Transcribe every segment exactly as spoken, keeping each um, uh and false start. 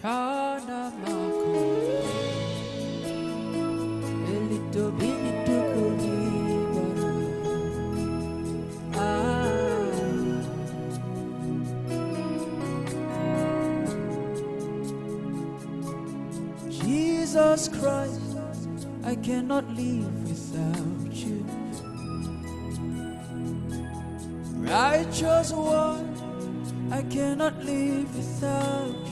Kana mako elito binito kulibara. Ah, Jesus Christ, I cannot live without you. Righteous one, I cannot live without you.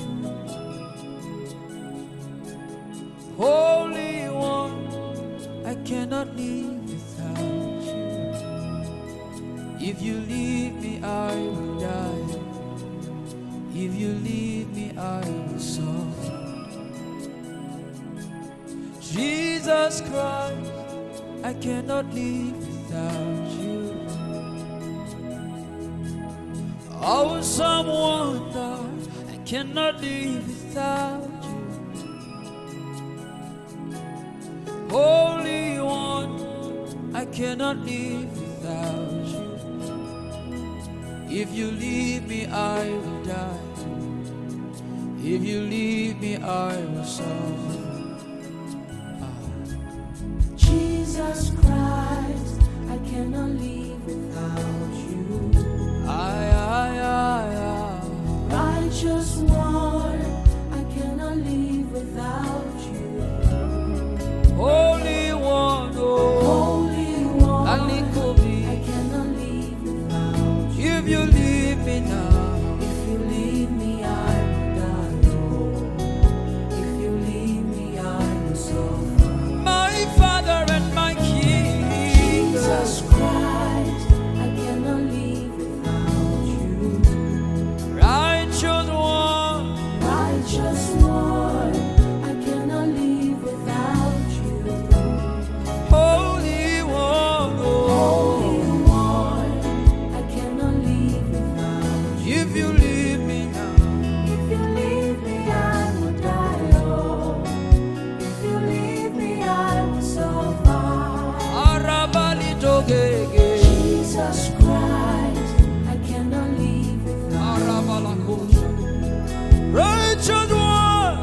Holy One, I cannot live without you. If you leave me, I will die. If you leave me, I will suffer. Jesus Christ, I cannot live without you. Awesome wonder, I cannot live without you. Holy One, I cannot live without you. If you leave me, I will die. If you leave me, I will suffer. Jesus Christ, I cannot live without you. I, I, I, I. Righteous one, I cannot live without you. Holy One, oh, Holy One, Alikobi. I cannot live without you. If you leave me now, If you leave me, I will die. Oh, if you leave me, I will suffer. my Father and my King. Jesus Christ, I cannot live without you. Righteous one, Righteous one, I cannot live without you. Holy One, oh, Holy One, I cannot live without you. if you leave me now, If you leave me, I will die. Oh, if you leave me, I will suffer. Arabali togege, Jesus Christ, I cannot live without Arabala kosha. Righteous one,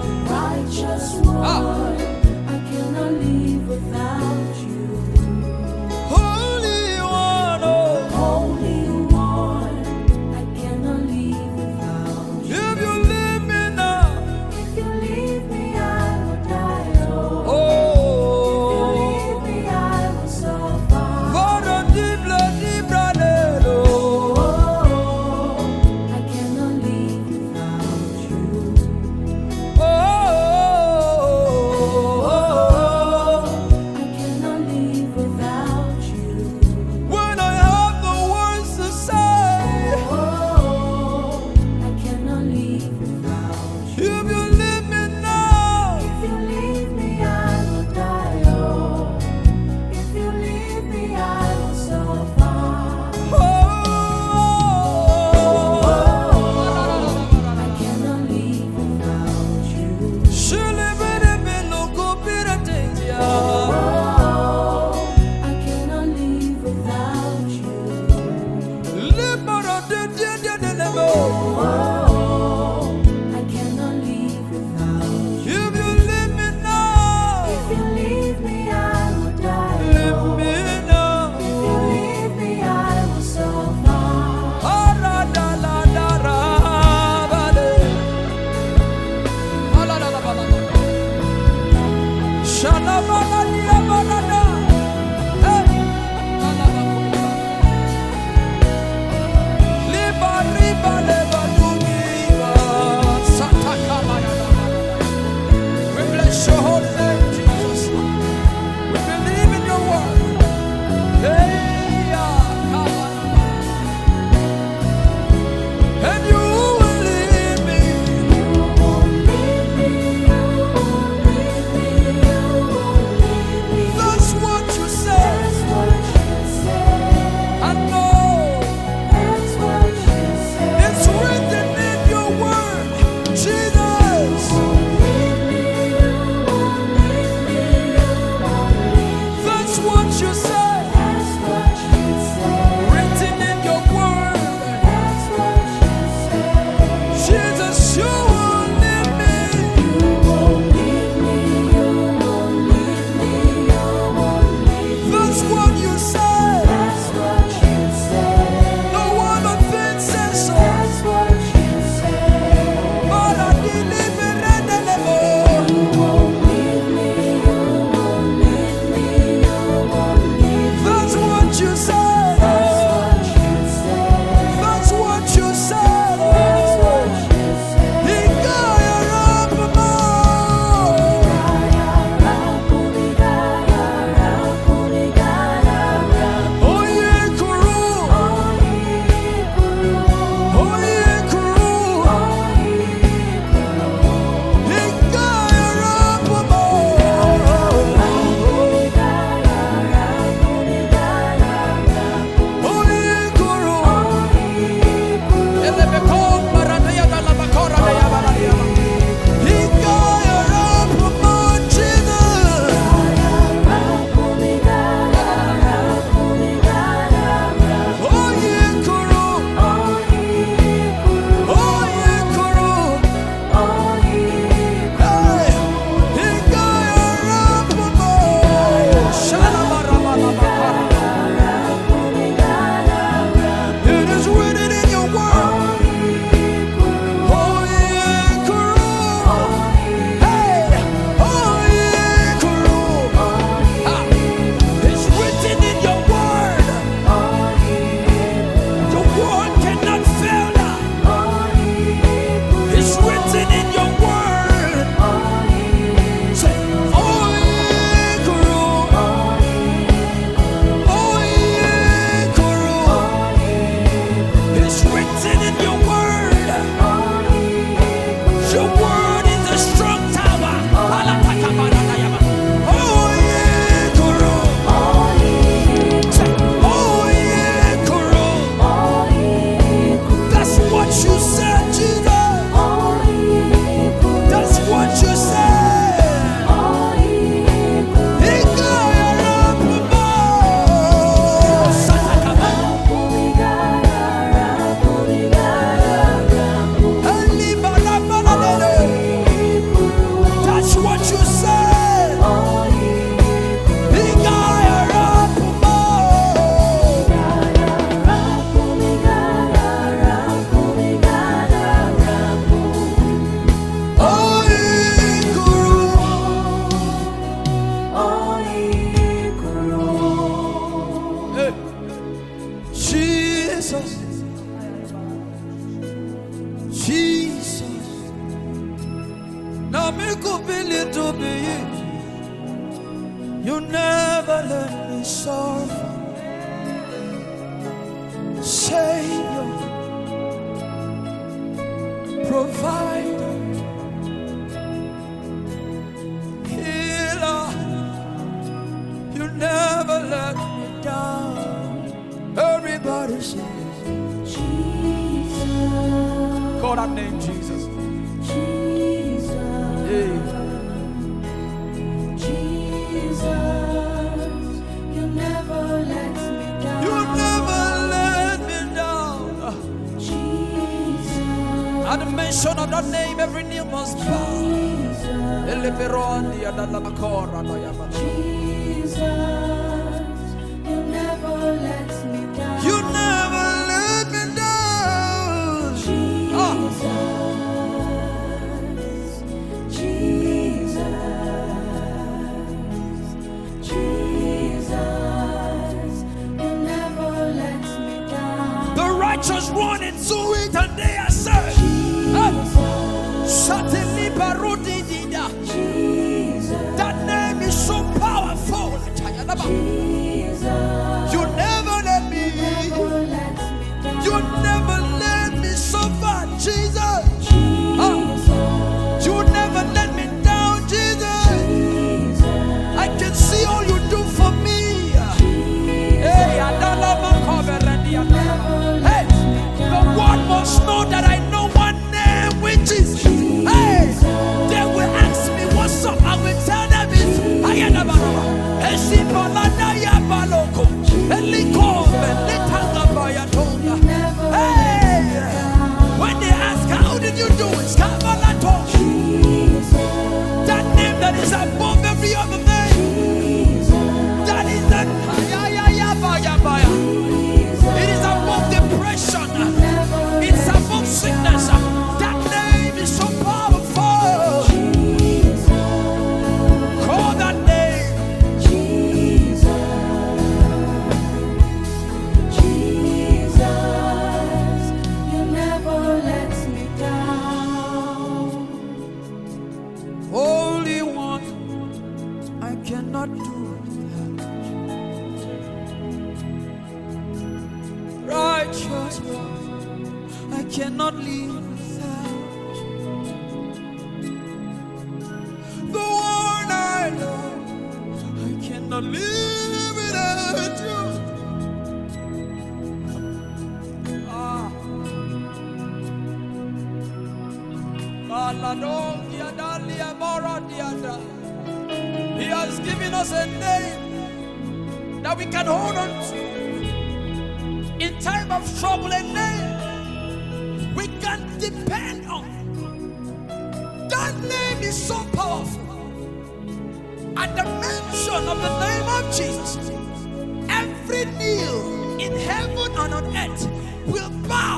Now me could be little bit. You never let me suffer. Savior, provider, healer, you never let me down. Everybody says Jesus. Call that name, Jesus. Jesus. Yeah. Jesus, you never let me down. You never let me down. Jesus. At the mention of that name, every knee must bow. Jesus, you never let me down. You never let me down. Jesus, Jesus, Jesus, you never let me down. The righteous run into it and they are saved. Certainly, that name is so powerful. You never let me. You never let me suffer, Jesus. Ah. You never let me down, Jesus. I can see all you do for me. Hey, hey, the world must know that I know one name, which is. Hey, they will ask me what's up. I will tell them it's Ayanabaraba. Esipalada Yabaloko. Elikombe, Litangabaya Tonga. Hey, when they ask how did you do it, Skabalato. That name that is above every other name. That is the it is above depression. It's above sickness. That name is so powerful. Call that name. Jesus, Jesus, you never let me down. Holy One, I cannot do without you. Righteous One, I cannot live without you. The one I love, I cannot live without you. Ah. Aladogia dalia boradiada. He has given us a name that we can hold on to. In time of trouble, a name we can depend on. That name is so powerful. At the mention of the name of Jesus, every knee in heaven and on earth will bow.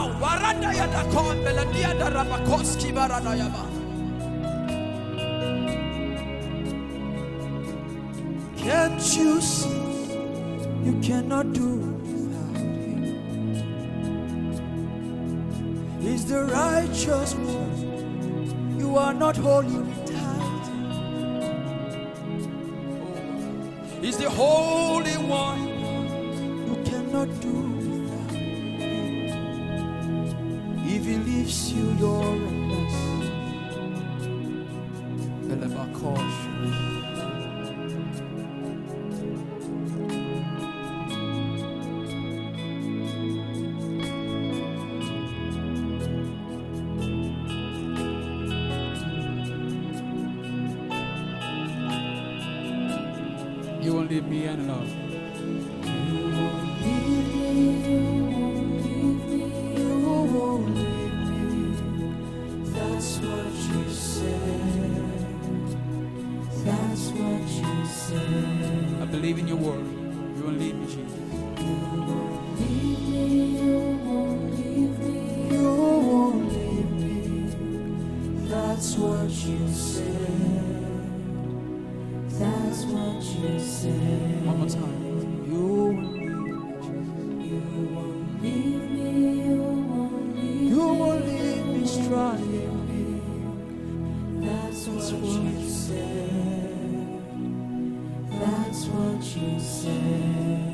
Can't you see? You cannot do without him. He's the righteous one. You are not holy without him. He's the holy one. You cannot do without him. If he leaves you, you're a mess. You won't leave me alone. You won't leave me, you won't leave me, you won't leave me. That's what you said. That's what you said. I believe in your word. You won't leave me, Jesus. You won't leave me, you won't leave me, you won't leave me. That's what you said. That's what you said. One more time. You won't leave me, Jesus. You won't leave me, you won't leave me, You won't leave me stranded. That's what what you said. That's what you said.